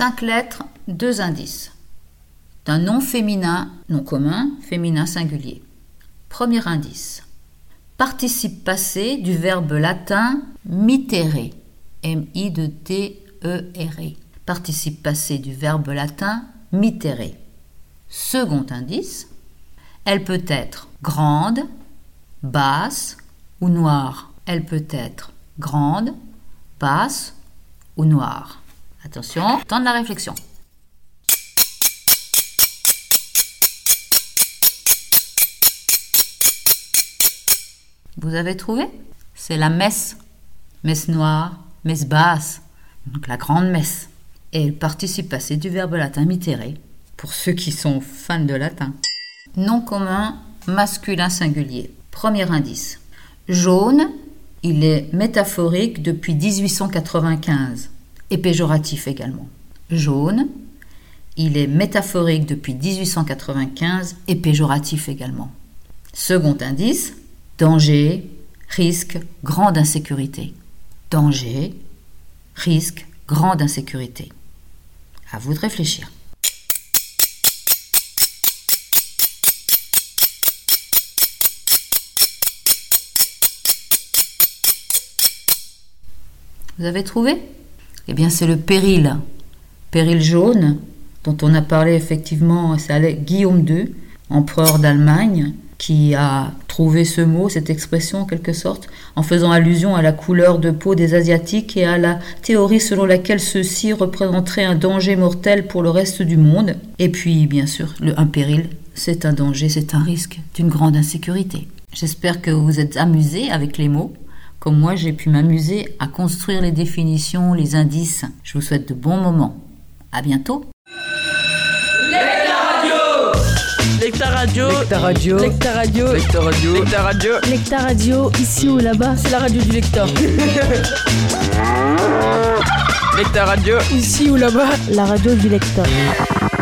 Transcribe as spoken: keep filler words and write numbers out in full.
Cinq lettres, deux indices. D'un nom féminin, nom commun, féminin singulier. Premier indice. Participe passé du verbe latin mittere. M I T E R E. Participe passé du verbe latin mittere. Second indice. Elle peut être grande, basse ou noire. Elle peut être grande, basse ou noire. Attention, temps de la réflexion. Vous avez trouvé? C'est la messe. Messe noire, messe basse, donc la grande messe. Et le participe passé du verbe latin mittere, pour ceux qui sont fans de latin. Nom commun, masculin singulier. Premier indice. Jaune, il est métaphorique depuis dix-huit cent quatre-vingt-quinze et péjoratif également. Jaune, il est métaphorique depuis dix-huit cent quatre-vingt-quinze et péjoratif également. Second indice. Danger, risque, grande insécurité. Danger, risque, grande insécurité. À vous de réfléchir. Vous avez trouvé? Eh bien, c'est le péril. Péril jaune, dont on a parlé effectivement, c'est Guillaume deux, empereur d'Allemagne, qui a trouvé ce mot, cette expression en quelque sorte, en faisant allusion à la couleur de peau des Asiatiques et à la théorie selon laquelle ceux-ci représenteraient un danger mortel pour le reste du monde. Et puis, bien sûr, le, un péril, c'est un danger, c'est un risque d'une grande insécurité. J'espère que vous vous êtes amusés avec les mots, comme moi j'ai pu m'amuser à construire les définitions, les indices. Je vous souhaite de bons moments. À bientôt. Lecta Radio, Lecta Radio, Lecta Radio, Lecta Radio, Lecta Radio, Lecta Radio, ici ou là-bas, c'est la radio du lecteur. Lecta Radio, ici ou là-bas, la radio du lecteur.